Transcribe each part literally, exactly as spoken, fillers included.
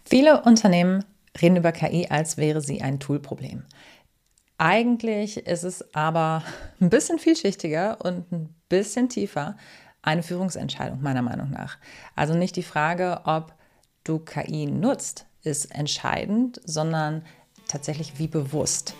Viele Unternehmen reden über K I, als wäre sie ein Toolproblem. Eigentlich ist es aber ein bisschen vielschichtiger und ein bisschen tiefer eine Führungsentscheidung, meiner Meinung nach. Also nicht die Frage, ob du K I nutzt, ist entscheidend, sondern tatsächlich wie bewusst.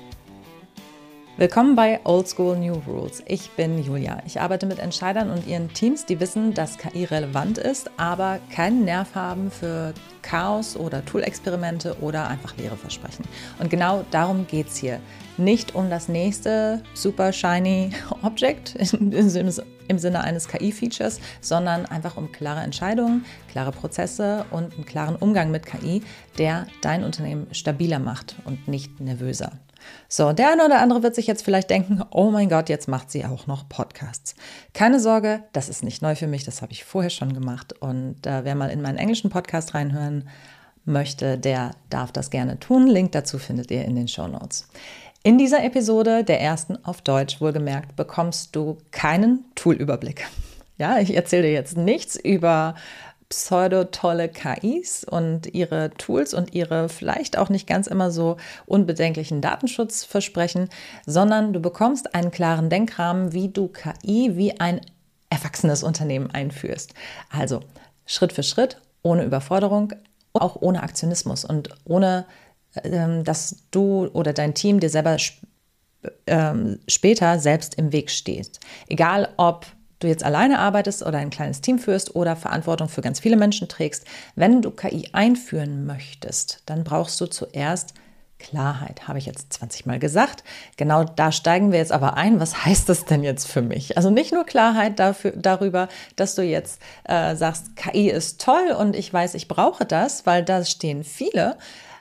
Willkommen bei Old School New Rules. Ich bin Julia. Ich arbeite mit Entscheidern und ihren Teams, die wissen, dass K I relevant ist, aber keinen Nerv haben für Chaos oder Tool-Experimente oder einfach leere Versprechen. Und genau darum geht es hier. Nicht um das nächste super shiny Object im Sinne eines K I-Features, sondern einfach um klare Entscheidungen, klare Prozesse und einen klaren Umgang mit K I, der dein Unternehmen stabiler macht und nicht nervöser. So, der eine oder andere wird sich jetzt vielleicht denken, oh mein Gott, jetzt macht sie auch noch Podcasts. Keine Sorge, das ist nicht neu für mich, das habe ich vorher schon gemacht. Und äh, wer mal in meinen englischen Podcast reinhören möchte, der darf das gerne tun. Link dazu findet ihr in den Shownotes. In dieser Episode, der ersten auf Deutsch wohlgemerkt, bekommst du keinen Toolüberblick. Ja, ich erzähle dir jetzt nichts über pseudo-tolle K Is und ihre Tools und ihre vielleicht auch nicht ganz immer so unbedenklichen Datenschutzversprechen, sondern du bekommst einen klaren Denkrahmen, wie du K I wie ein erwachsenes Unternehmen einführst. Also Schritt für Schritt, ohne Überforderung, auch ohne Aktionismus und ohne, ähm, dass du oder dein Team dir selber sp- ähm, später selbst im Weg steht. Egal ob du jetzt alleine arbeitest oder ein kleines Team führst oder Verantwortung für ganz viele Menschen trägst, wenn du K I einführen möchtest, dann brauchst du zuerst Klarheit, habe ich jetzt zwanzig Mal gesagt. Genau da steigen wir jetzt aber ein. Was heißt das denn jetzt für mich? Also nicht nur Klarheit dafür, darüber, dass du jetzt äh, sagst, K I ist toll und ich weiß, ich brauche das, weil da stehen viele.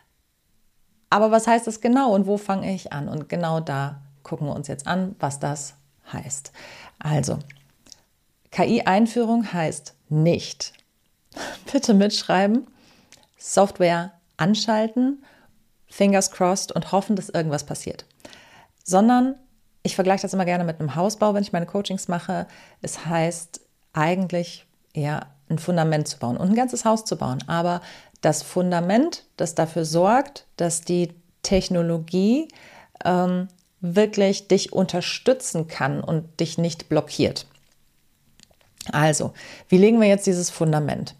Aber was heißt das genau und wo fange ich an? Und genau da gucken wir uns jetzt an, was das heißt. Also, K I-Einführung heißt nicht, bitte mitschreiben, Software anschalten, fingers crossed und hoffen, dass irgendwas passiert. Sondern, ich vergleiche das immer gerne mit einem Hausbau, wenn ich meine Coachings mache. Es heißt eigentlich eher ein Fundament zu bauen und ein ganzes Haus zu bauen. Aber das Fundament, das dafür sorgt, dass die Technologie ähm, wirklich dich unterstützen kann und dich nicht blockiert. Also, wie legen wir jetzt dieses Fundament?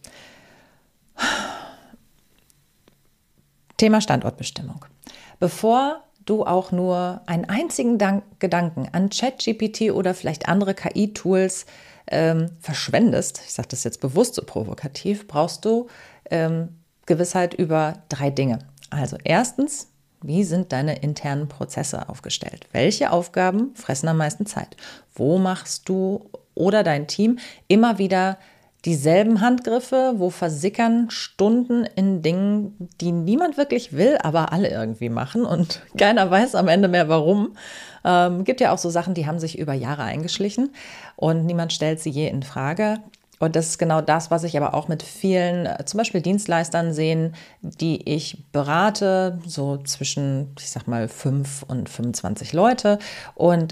Thema Standortbestimmung. Bevor du auch nur einen einzigen Dank- Gedanken an ChatGPT oder vielleicht andere K I-Tools ähm, verschwendest, ich sage das jetzt bewusst so provokativ, brauchst du ähm, Gewissheit über drei Dinge. Also erstens, wie sind deine internen Prozesse aufgestellt? Welche Aufgaben fressen am meisten Zeit? Wo machst du oder dein Team immer wieder dieselben Handgriffe? Wo versickern Stunden in Dingen, die niemand wirklich will, aber alle irgendwie machen und keiner weiß am Ende mehr warum? Ähm, gibt ja auch so Sachen, die haben sich über Jahre eingeschlichen und niemand stellt sie je in Frage. Und das ist genau das, was ich aber auch mit vielen, zum Beispiel Dienstleistern sehen, die ich berate, so zwischen, ich sag mal, fünf und fünfundzwanzig Leute. Und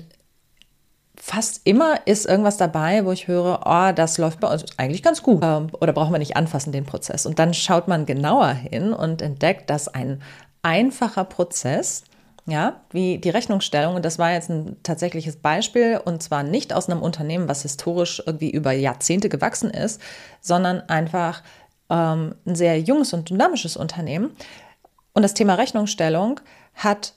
fast immer ist irgendwas dabei, wo ich höre, oh, das läuft bei uns eigentlich ganz gut. Oder brauchen wir nicht anfassen, den Prozess. Und dann schaut man genauer hin und entdeckt, dass ein einfacher Prozess, ja, wie die Rechnungsstellung, und das war jetzt ein tatsächliches Beispiel, und zwar nicht aus einem Unternehmen, was historisch irgendwie über Jahrzehnte gewachsen ist, sondern einfach ähm, ein sehr junges und dynamisches Unternehmen. Und das Thema Rechnungsstellung hat,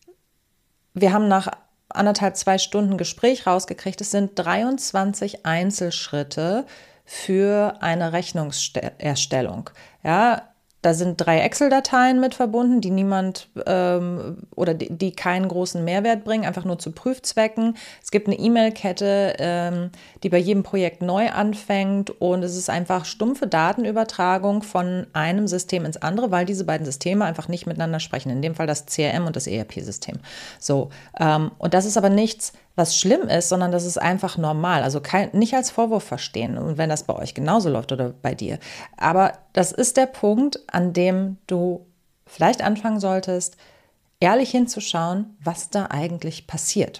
wir haben nach anderthalb, zwei Stunden Gespräch rausgekriegt, es sind dreiundzwanzig Einzelschritte für eine Rechnungserstellung. Ja, da sind drei Excel-Dateien mit verbunden, die niemand ähm, oder die, die keinen großen Mehrwert bringen, einfach nur zu Prüfzwecken. Es gibt eine E-Mail-Kette, ähm, die bei jedem Projekt neu anfängt und es ist einfach stumpfe Datenübertragung von einem System ins andere, weil diese beiden Systeme einfach nicht miteinander sprechen. In dem Fall das C R M und das E R P-System. So, ähm, und das ist aber nichts, was schlimm ist, sondern das ist einfach normal. Also kein, nicht als Vorwurf verstehen. Und wenn das bei euch genauso läuft oder bei dir. Aber das ist der Punkt, an dem du vielleicht anfangen solltest, ehrlich hinzuschauen, was da eigentlich passiert.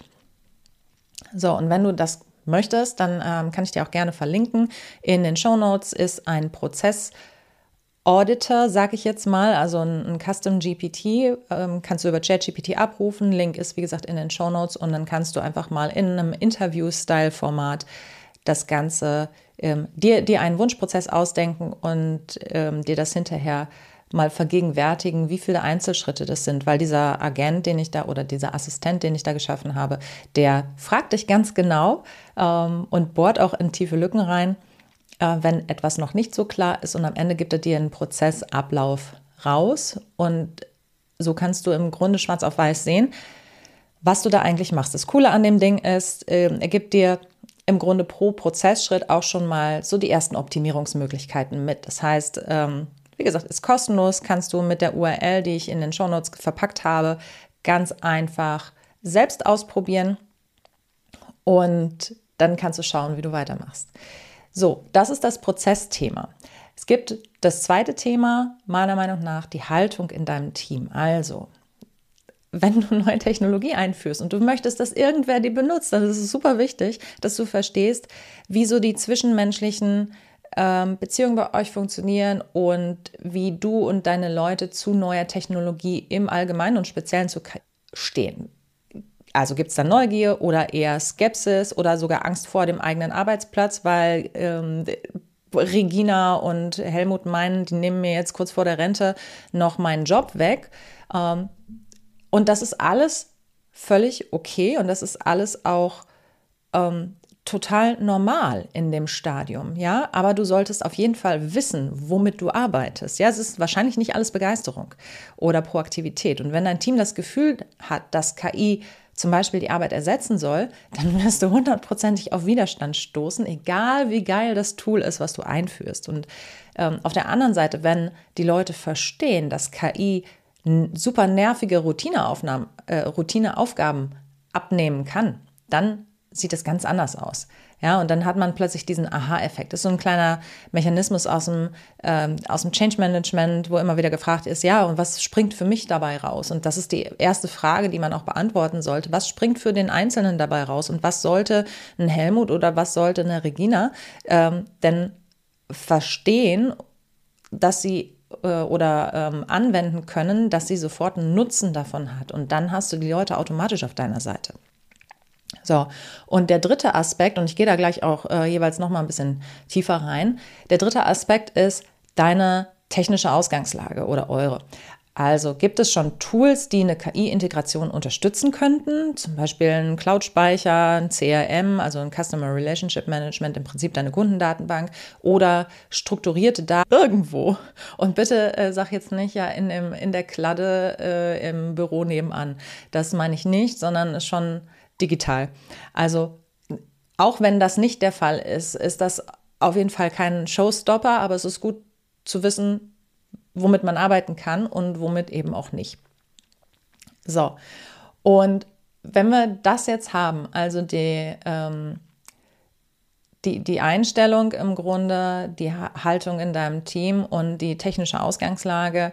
So, und wenn du das möchtest, dann ähm, kann ich dir auch gerne verlinken. In den Shownotes ist ein Prozess Auditor, sage ich jetzt mal, also ein, ein Custom G P T, ähm, kannst du über ChatGPT abrufen. Link ist, wie gesagt, in den Shownotes und dann kannst du einfach mal in einem Interview-Style-Format das Ganze, ähm, dir, dir einen Wunschprozess ausdenken und ähm, dir das hinterher mal vergegenwärtigen, wie viele Einzelschritte das sind, weil dieser Agent, den ich da oder dieser Assistent, den ich da geschaffen habe, der fragt dich ganz genau ähm, und bohrt auch in tiefe Lücken rein, äh, wenn etwas noch nicht so klar ist und am Ende gibt er dir einen Prozessablauf raus und so kannst du im Grunde schwarz auf weiß sehen, was du da eigentlich machst. Das Coole an dem Ding ist, äh, er gibt dir im Grunde pro Prozessschritt auch schon mal so die ersten Optimierungsmöglichkeiten mit. Das heißt, ähm, wie gesagt, ist kostenlos, kannst du mit der U R L, die ich in den Shownotes verpackt habe, ganz einfach selbst ausprobieren und dann kannst du schauen, wie du weitermachst. So, das ist das Prozessthema. Es gibt das zweite Thema, meiner Meinung nach, die Haltung in deinem Team. Also, wenn du neue Technologie einführst und du möchtest, dass irgendwer die benutzt, dann ist es super wichtig, dass du verstehst, wie so die zwischenmenschlichen ähm, Beziehungen bei euch funktionieren und wie du und deine Leute zu neuer Technologie im Allgemeinen und Speziellen zu stehen. Also gibt es da Neugier oder eher Skepsis oder sogar Angst vor dem eigenen Arbeitsplatz, weil ähm, Regina und Helmut meinen, die nehmen mir jetzt kurz vor der Rente noch meinen Job weg. Ähm, und das ist alles völlig okay und das ist alles auch ähm, total normal in dem Stadium, ja, aber du solltest auf jeden Fall wissen, womit du arbeitest, ja, es ist wahrscheinlich nicht alles Begeisterung oder Proaktivität und wenn dein Team das Gefühl hat, dass K I zum Beispiel die Arbeit ersetzen soll, dann wirst du hundertprozentig auf Widerstand stoßen, egal wie geil das Tool ist, was du einführst und ähm, auf der anderen Seite, wenn die Leute verstehen, dass K I super nervige Routineaufnahmen, äh, Routineaufgaben abnehmen kann, dann sieht es ganz anders aus. Ja, und dann hat man plötzlich diesen Aha-Effekt. Das ist so ein kleiner Mechanismus aus dem, ähm, aus dem Change Management, wo immer wieder gefragt ist, ja, und was springt für mich dabei raus? Und das ist die erste Frage, die man auch beantworten sollte. Was springt für den Einzelnen dabei raus? Und was sollte ein Helmut oder was sollte eine Regina ähm, denn verstehen, dass sie oder ähm, anwenden können, dass sie sofort einen Nutzen davon hat. Und dann hast du die Leute automatisch auf deiner Seite. So, und der dritte Aspekt, und ich gehe da gleich auch äh, jeweils noch mal ein bisschen tiefer rein, der dritte Aspekt ist deine technische Ausgangslage oder eure. Also gibt es schon Tools, die eine K I-Integration unterstützen könnten, zum Beispiel ein Cloud-Speicher, ein C R M, also ein Customer Relationship Management, im Prinzip deine Kundendatenbank oder strukturierte Daten irgendwo. Und bitte äh, sag jetzt nicht, ja, in, dem, in der Kladde äh, im Büro nebenan. Das meine ich nicht, sondern ist schon digital. Also auch wenn das nicht der Fall ist, ist das auf jeden Fall kein Showstopper, aber es ist gut zu wissen, womit man arbeiten kann und womit eben auch nicht. So, und wenn wir das jetzt haben, also die, ähm, die, die Einstellung im Grunde, die Haltung in deinem Team und die technische Ausgangslage,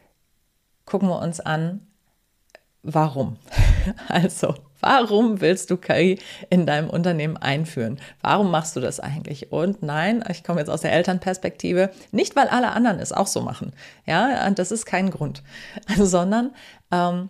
gucken wir uns an, warum? Also, warum willst du K I in deinem Unternehmen einführen? Warum machst du das eigentlich? Und nein, ich komme jetzt aus der Elternperspektive, nicht weil alle anderen es auch so machen. Ja, das ist kein Grund, also, sondern ähm,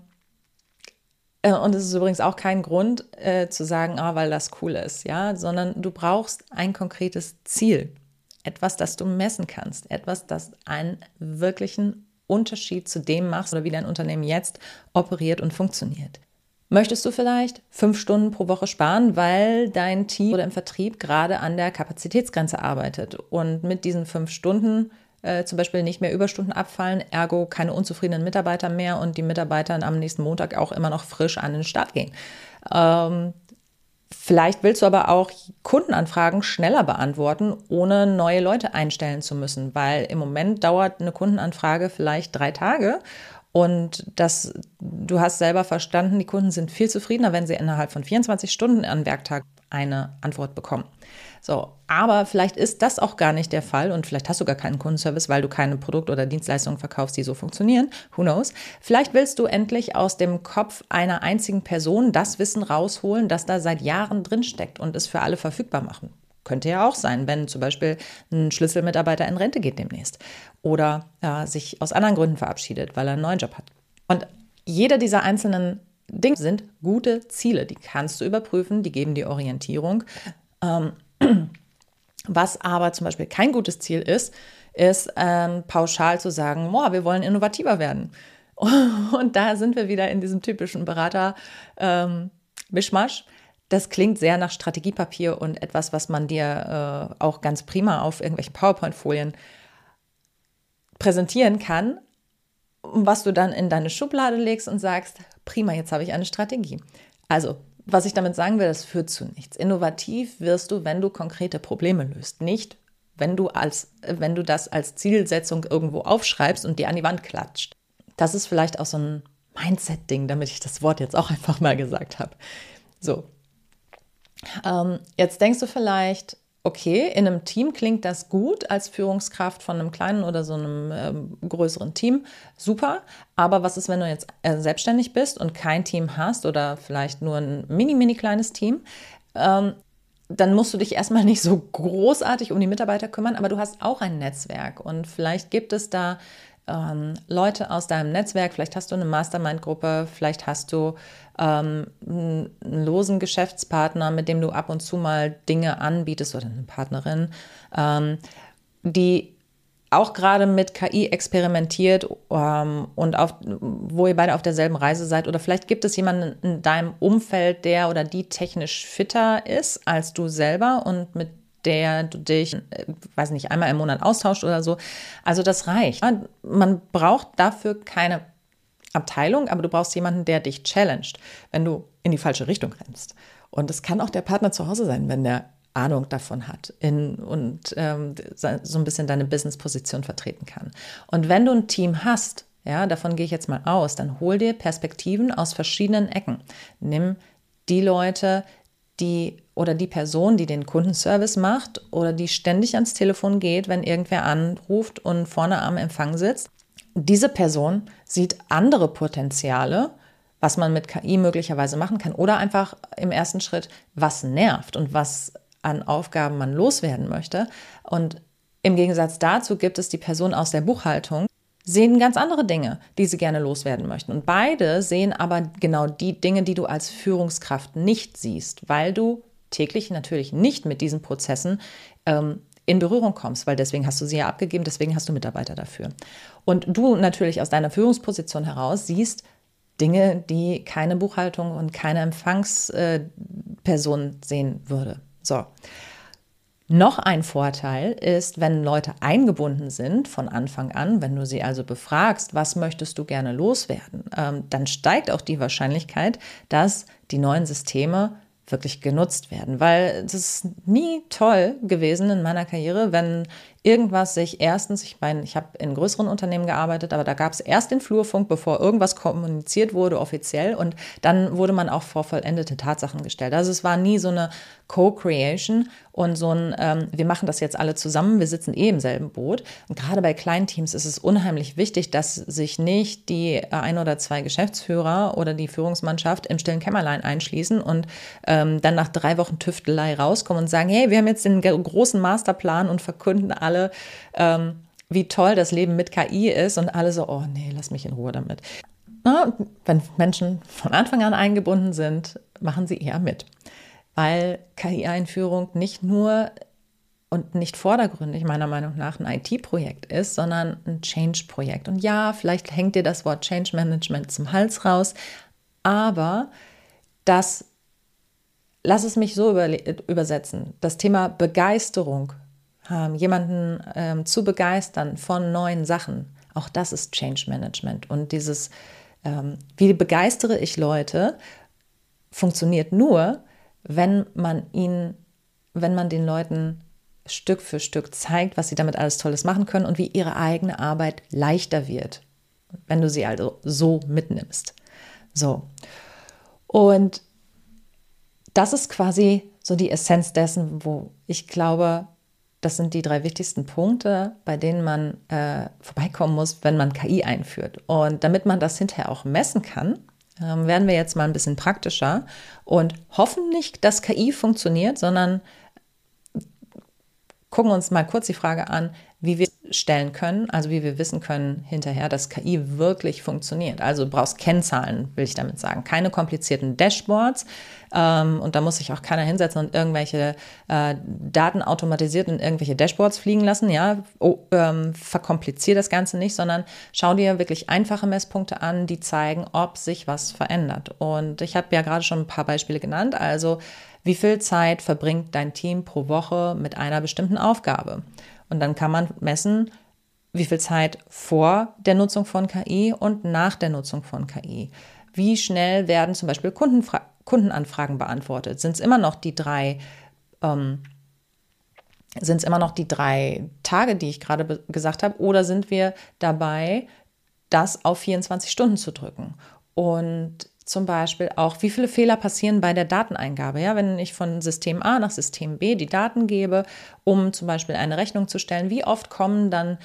äh, und es ist übrigens auch kein Grund äh, zu sagen, ah, weil das cool ist, ja, sondern du brauchst ein konkretes Ziel, etwas, das du messen kannst, etwas, das einen wirklichen Unterschied zu dem machst oder wie dein Unternehmen jetzt operiert und funktioniert. Möchtest du vielleicht fünf Stunden pro Woche sparen, weil dein Team oder im Vertrieb gerade an der Kapazitätsgrenze arbeitet und mit diesen fünf Stunden äh, zum Beispiel nicht mehr Überstunden abfallen, ergo keine unzufriedenen Mitarbeiter mehr und die Mitarbeiter am nächsten Montag auch immer noch frisch an den Start gehen. Ähm, vielleicht willst du aber auch Kundenanfragen schneller beantworten, ohne neue Leute einstellen zu müssen, weil im Moment dauert eine Kundenanfrage vielleicht drei Tage. Und das, du hast selber verstanden, die Kunden sind viel zufriedener, wenn sie innerhalb von vierundzwanzig Stunden an Werktag eine Antwort bekommen. So, aber vielleicht ist das auch gar nicht der Fall und vielleicht hast du gar keinen Kundenservice, weil du keine Produkte oder Dienstleistungen verkaufst, die so funktionieren. Who knows? Vielleicht willst du endlich aus dem Kopf einer einzigen Person das Wissen rausholen, das da seit Jahren drinsteckt und es für alle verfügbar machen. Könnte ja auch sein, wenn zum Beispiel ein Schlüsselmitarbeiter in Rente geht demnächst oder äh, sich aus anderen Gründen verabschiedet, weil er einen neuen Job hat. Und jeder dieser einzelnen Dinge sind gute Ziele, die kannst du überprüfen, die geben dir Orientierung. Ähm, was aber zum Beispiel kein gutes Ziel ist, ist ähm, pauschal zu sagen, boah, wir wollen innovativer werden. Und da sind wir wieder in diesem typischen Berater-Mischmasch. Ähm, das klingt sehr nach Strategiepapier und etwas, was man dir äh, auch ganz prima auf irgendwelchen PowerPoint-Folien präsentieren kann, was du dann in deine Schublade legst und sagst, prima, jetzt habe ich eine Strategie. Also, was ich damit sagen will, das führt zu nichts. Innovativ wirst du, wenn du konkrete Probleme löst, nicht wenn du, als, wenn du das als Zielsetzung irgendwo aufschreibst und dir an die Wand klatscht. Das ist vielleicht auch so ein Mindset-Ding, damit ich das Wort jetzt auch einfach mal gesagt habe. So, ähm, jetzt denkst du vielleicht, okay, in einem Team klingt das gut als Führungskraft von einem kleinen oder so einem ähm, größeren Team. Super, aber was ist, wenn du jetzt äh, selbstständig bist und kein Team hast oder vielleicht nur ein mini, mini kleines Team? Ähm, dann musst du dich erstmal nicht so großartig um die Mitarbeiter kümmern, aber du hast auch ein Netzwerk und vielleicht gibt es da ähm, Leute aus deinem Netzwerk, vielleicht hast du eine Mastermind-Gruppe, vielleicht hast du ähm, einen losen Geschäftspartner, mit dem du ab und zu mal Dinge anbietest oder eine Partnerin, ähm, die auch gerade mit K I experimentiert ähm, und auf, wo ihr beide auf derselben Reise seid. Oder vielleicht gibt es jemanden in deinem Umfeld, der oder die technisch fitter ist als du selber und mit der du dich, äh, weiß nicht, einmal im Monat austauscht oder so. Also das reicht. Man braucht dafür keine Abteilung, aber du brauchst jemanden, der dich challenged, wenn du in die falsche Richtung rennst. Und es kann auch der Partner zu Hause sein, wenn der Ahnung davon hat in, und ähm, so ein bisschen deine Business-Position vertreten kann. Und wenn du ein Team hast, ja, davon gehe ich jetzt mal aus, dann hol dir Perspektiven aus verschiedenen Ecken. Nimm die Leute, die oder die Person, die den Kundenservice macht oder die ständig ans Telefon geht, wenn irgendwer anruft und vorne am Empfang sitzt. Diese Person sieht andere Potenziale, was man mit K I möglicherweise machen kann oder einfach im ersten Schritt, was nervt und was an Aufgaben man loswerden möchte. Und im Gegensatz dazu gibt es die Person aus der Buchhaltung, sehen ganz andere Dinge, die sie gerne loswerden möchten. Und beide sehen aber genau die Dinge, die du als Führungskraft nicht siehst, weil du täglich natürlich nicht mit diesen Prozessen ähm, in Berührung kommst, weil deswegen hast du sie ja abgegeben, deswegen hast du Mitarbeiter dafür. Und du natürlich aus deiner Führungsposition heraus siehst Dinge, die keine Buchhaltung und keine Empfangsperson sehen würde. So. Noch ein Vorteil ist, wenn Leute eingebunden sind von Anfang an, wenn du sie also befragst, was möchtest du gerne loswerden, ähm, dann steigt auch die Wahrscheinlichkeit, dass die neuen Systeme wirklich genutzt werden, weil es ist nie toll gewesen in meiner Karriere, wenn irgendwas sich erstens, ich meine, ich habe in größeren Unternehmen gearbeitet, aber da gab es erst den Flurfunk, bevor irgendwas kommuniziert wurde offiziell und dann wurde man auch vor vollendete Tatsachen gestellt. Also es war nie so eine Co-Creation und so ein, ähm, wir machen das jetzt alle zusammen, wir sitzen eh im selben Boot. Und gerade bei kleinen Teams ist es unheimlich wichtig, dass sich nicht die ein oder zwei Geschäftsführer oder die Führungsmannschaft im stillen Kämmerlein einschließen und ähm, dann nach drei Wochen Tüftelei rauskommen und sagen, hey, wir haben jetzt den großen Masterplan und verkünden alle, ähm, wie toll das Leben mit K I ist und alle so, oh nee, lass mich in Ruhe damit. Na, wenn Menschen von Anfang an eingebunden sind, machen sie eher mit. Weil K I-Einführung nicht nur und nicht vordergründig meiner Meinung nach ein I T-Projekt ist, sondern ein Change-Projekt. Und ja, vielleicht hängt dir das Wort Change Management zum Hals raus, aber das, lass es mich so über, übersetzen, das Thema Begeisterung, ähm, jemanden ähm, zu begeistern von neuen Sachen, auch das ist Change Management. Und dieses, ähm, wie begeistere ich Leute, funktioniert nur, wenn man ihnen, wenn man den Leuten Stück für Stück zeigt, was sie damit alles Tolles machen können und wie ihre eigene Arbeit leichter wird, wenn du sie also so mitnimmst. So. Und das ist quasi so die Essenz dessen, wo ich glaube, das sind die drei wichtigsten Punkte, bei denen man äh, vorbeikommen muss, wenn man K I einführt. Und damit man das hinterher auch messen kann, ähm, werden wir jetzt mal ein bisschen praktischer und hoffen nicht, dass K I funktioniert, sondern gucken uns mal kurz die Frage an, wie wir stellen können, also wie wir wissen können hinterher, dass K I wirklich funktioniert. Also du brauchst Kennzahlen, will ich damit sagen. Keine komplizierten Dashboards. Ähm, und da muss sich auch keiner hinsetzen und irgendwelche äh, Daten automatisiert in irgendwelche Dashboards fliegen lassen. Ja, oh, ähm, verkomplizier das Ganze nicht, sondern schau dir wirklich einfache Messpunkte an, die zeigen, ob sich was verändert. Und ich habe ja gerade schon ein paar Beispiele genannt. Also wie viel Zeit verbringt dein Team pro Woche mit einer bestimmten Aufgabe? Und dann kann man messen, wie viel Zeit vor der Nutzung von K I und nach der Nutzung von K I. Wie schnell werden zum Beispiel Kundenfra- Kundenanfragen beantwortet? Sind es immer noch die drei, ähm, sind es immer noch die drei Tage, die ich gerade be- gesagt habe, oder sind wir dabei, das auf vierundzwanzig Stunden zu drücken? Und zum Beispiel auch, wie viele Fehler passieren bei der Dateneingabe. Ja, wenn ich von System A nach System B die Daten gebe, um zum Beispiel eine Rechnung zu stellen, wie oft kommen dann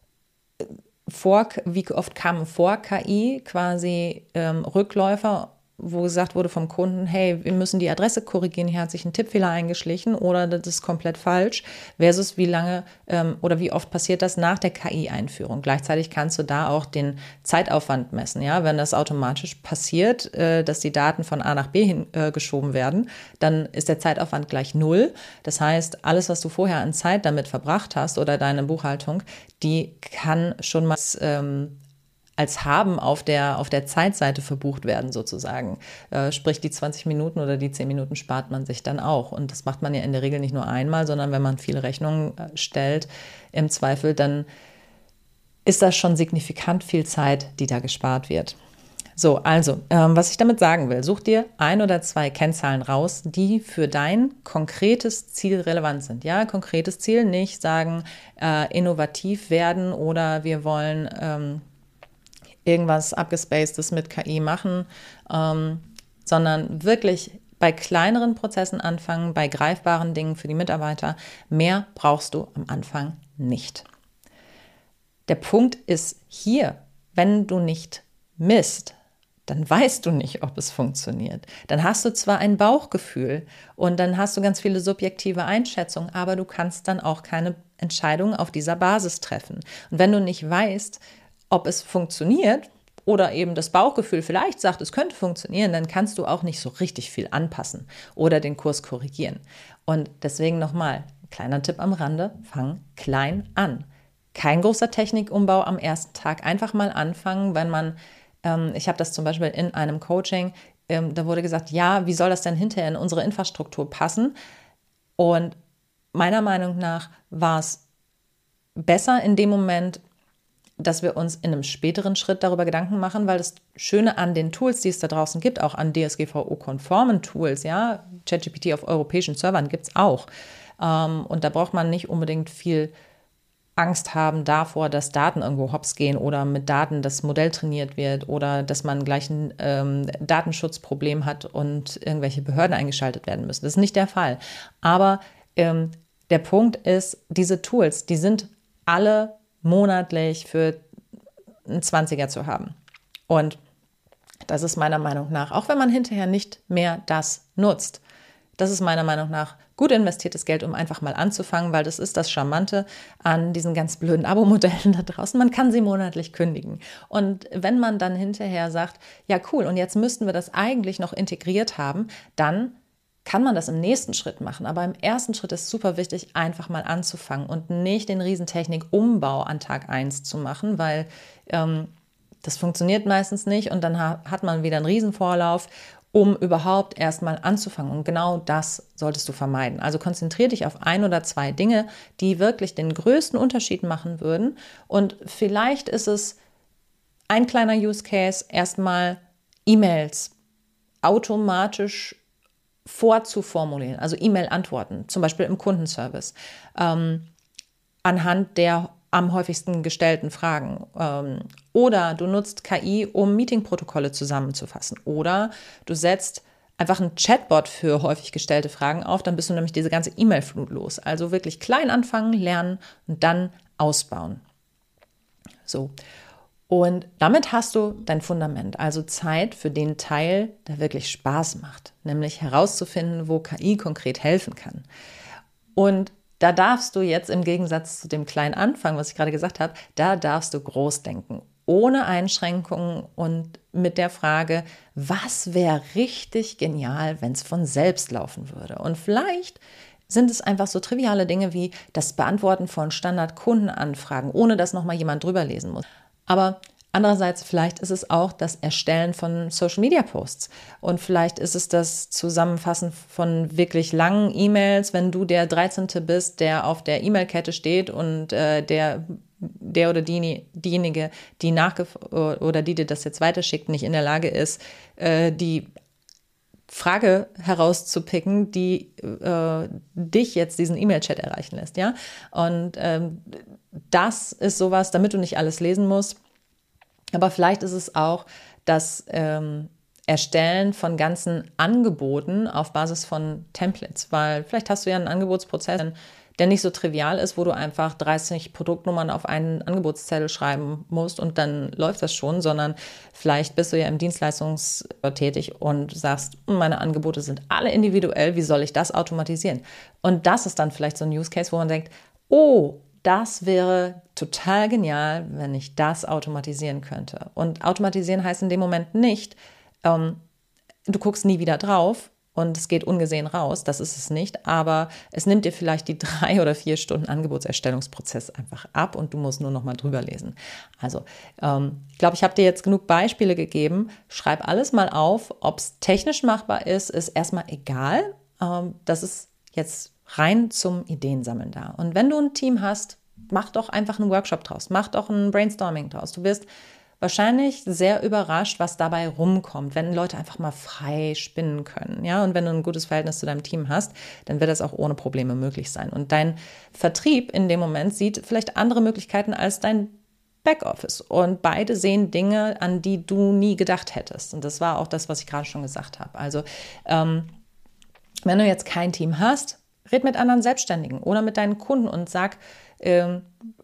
vor, wie oft kamen vor K I quasi ähm, Rückläufer, wo gesagt wurde vom Kunden, hey, wir müssen die Adresse korrigieren, hier hat sich ein Tippfehler eingeschlichen oder das ist komplett falsch, versus wie lange ähm, oder wie oft passiert das nach der K I-Einführung. Gleichzeitig kannst du da auch den Zeitaufwand messen. Ja? Wenn das automatisch passiert, äh, dass die Daten von A nach B hin, äh, geschoben werden, dann ist der Zeitaufwand gleich null. Das heißt, alles, was du vorher an Zeit damit verbracht hast oder deine Buchhaltung, die kann schon mal ähm, als Haben auf der, auf der Zeitseite verbucht werden sozusagen. Äh, sprich, die zwanzig Minuten oder die zehn Minuten spart man sich dann auch. Und das macht man ja in der Regel nicht nur einmal, sondern wenn man viele Rechnungen äh, stellt, im Zweifel, dann ist das schon signifikant viel Zeit, die da gespart wird. So, also, ähm, was ich damit sagen will, such dir ein oder zwei Kennzahlen raus, die für dein konkretes Ziel relevant sind. Ja, konkretes Ziel, nicht sagen, äh, innovativ werden oder wir wollen ähm, irgendwas abgespacedes mit K I machen, ähm, sondern wirklich bei kleineren Prozessen anfangen, bei greifbaren Dingen für die Mitarbeiter. Mehr brauchst du am Anfang nicht. Der Punkt ist hier, wenn du nicht misst, dann weißt du nicht, ob es funktioniert. Dann hast du zwar ein Bauchgefühl und dann hast du ganz viele subjektive Einschätzungen, aber du kannst dann auch keine Entscheidungen auf dieser Basis treffen. Und wenn du nicht weißt, ob es funktioniert oder eben das Bauchgefühl vielleicht sagt, es könnte funktionieren, dann kannst du auch nicht so richtig viel anpassen oder den Kurs korrigieren. Und deswegen nochmal, kleiner Tipp am Rande, fang klein an. Kein großer Technikumbau am ersten Tag, einfach mal anfangen, wenn man, ähm, ich habe das zum Beispiel in einem Coaching, ähm, da wurde gesagt, ja, wie soll das denn hinterher in unsere Infrastruktur passen? Und meiner Meinung nach war es besser in dem Moment, dass wir uns in einem späteren Schritt darüber Gedanken machen, weil das Schöne an den Tools, die es da draußen gibt, auch an D S G V O-konformen Tools, ja, ChatGPT auf europäischen Servern gibt es auch. Ähm, und da braucht man nicht unbedingt viel Angst haben davor, dass Daten irgendwo hops gehen oder mit Daten das Modell trainiert wird oder dass man gleich ein ähm, Datenschutzproblem hat und irgendwelche Behörden eingeschaltet werden müssen. Das ist nicht der Fall. Aber ähm, der Punkt ist, diese Tools, die sind alle monatlich für einen Zwanziger zu haben. Und das ist meiner Meinung nach, auch wenn man hinterher nicht mehr das nutzt, das ist meiner Meinung nach gut investiertes Geld, um einfach mal anzufangen, weil das ist das Charmante an diesen ganz blöden Abo-Modellen da draußen. Man kann sie monatlich kündigen. Und wenn man dann hinterher sagt, ja cool, und jetzt müssten wir das eigentlich noch integriert haben, dann kann man das im nächsten Schritt machen. Aber im ersten Schritt ist super wichtig, einfach mal anzufangen und nicht den Riesentechnik-Umbau an Tag eins zu machen, weil ähm, das funktioniert meistens nicht und dann ha- hat man wieder einen Riesenvorlauf, um überhaupt erstmal anzufangen. Und genau das solltest du vermeiden. Also konzentriere dich auf ein oder zwei Dinge, die wirklich den größten Unterschied machen würden. Und vielleicht ist es ein kleiner Use Case, erstmal E-Mails automatisch vorzuformulieren, also E-Mail-Antworten, zum Beispiel im Kundenservice, ähm, anhand der am häufigsten gestellten Fragen. Ähm, oder du nutzt K I, um Meetingprotokolle zusammenzufassen. Oder du setzt einfach einen Chatbot für häufig gestellte Fragen auf, dann bist du nämlich diese ganze E-Mail-Flut los. Also wirklich klein anfangen, lernen und dann ausbauen. So. Und damit hast du dein Fundament, also Zeit für den Teil, der wirklich Spaß macht, nämlich herauszufinden, wo K I konkret helfen kann. Und da darfst du jetzt im Gegensatz zu dem kleinen Anfang, was ich gerade gesagt habe, da darfst du groß denken, ohne Einschränkungen und mit der Frage, was wäre richtig genial, wenn es von selbst laufen würde. Und vielleicht sind es einfach so triviale Dinge wie das Beantworten von Standard-Kundenanfragen, ohne dass nochmal jemand drüber lesen muss. Aber andererseits, vielleicht ist es auch das Erstellen von Social-Media-Posts und vielleicht ist es das Zusammenfassen von wirklich langen E-Mails, wenn du der dreizehnte bist, der auf der E-Mail-Kette steht und äh, der, der oder die, diejenige, die nachgef- oder die dir das jetzt weiterschickt, nicht in der Lage ist, äh, die Frage herauszupicken, die äh, dich jetzt diesen E-Mail-Chat erreichen lässt, ja? Und ähm, das ist sowas, damit du nicht alles lesen musst. Aber vielleicht ist es auch das ähm, Erstellen von ganzen Angeboten auf Basis von Templates, weil vielleicht hast du ja einen Angebotsprozess, der nicht so trivial ist, wo du einfach dreißig Produktnummern auf einen Angebotszettel schreiben musst und dann läuft das schon, sondern vielleicht bist du ja im Dienstleistungs tätig und sagst, meine Angebote sind alle individuell, wie soll ich das automatisieren? Und das ist dann vielleicht so ein Use Case, wo man denkt, oh, das wäre total genial, wenn ich das automatisieren könnte. Und automatisieren heißt in dem Moment nicht, ähm, du guckst nie wieder drauf und es geht ungesehen raus, das ist es nicht, aber es nimmt dir vielleicht die drei oder vier Stunden Angebotserstellungsprozess einfach ab und du musst nur noch mal drüber lesen. Also ähm, ich glaube, ich habe dir jetzt genug Beispiele gegeben. Schreib alles mal auf, ob es technisch machbar ist, ist erstmal egal. Ähm, das ist jetzt rein zum Ideensammeln da. Und wenn du ein Team hast, mach doch einfach einen Workshop draus, mach doch ein Brainstorming draus. Du wirst wahrscheinlich sehr überrascht, was dabei rumkommt, wenn Leute einfach mal frei spinnen können. Ja? Und wenn du ein gutes Verhältnis zu deinem Team hast, dann wird das auch ohne Probleme möglich sein. Und dein Vertrieb in dem Moment sieht vielleicht andere Möglichkeiten als dein Backoffice. Und beide sehen Dinge, an die du nie gedacht hättest. Und das war auch das, was ich gerade schon gesagt habe. Also ähm, wenn du jetzt kein Team hast, red mit anderen Selbstständigen oder mit deinen Kunden und sag, ähm,